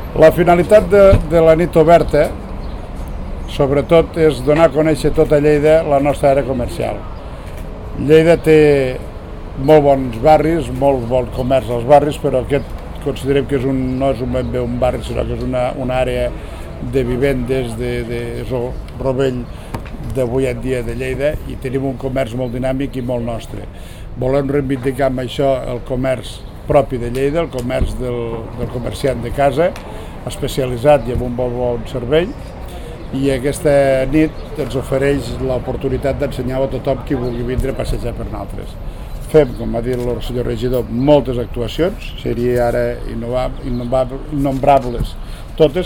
La finalitat de la nit oberta, sobretot, és donar a conèixer tota Lleida la nostra àrea comercial. Lleida té molt bons barris, molt bon comerç als barris, però aquest considerem que no és ben bé un barri, sinó que és una àrea de vivendes, de rovell d'avui en dia de Lleida, i tenim un comerç molt dinàmic i molt nostre. Volem reivindicar amb això el comerç propi de Lleida, el comerç del comerciant de casa, especialitzat i amb un bon servei, i aquesta nit ens ofereix l'oportunitat d'ensenyar a tothom qui vulgui vindre a passejar per nosaltres. Fem, com ha dit el senyor regidor, moltes actuacions, seria ara innombrables totes,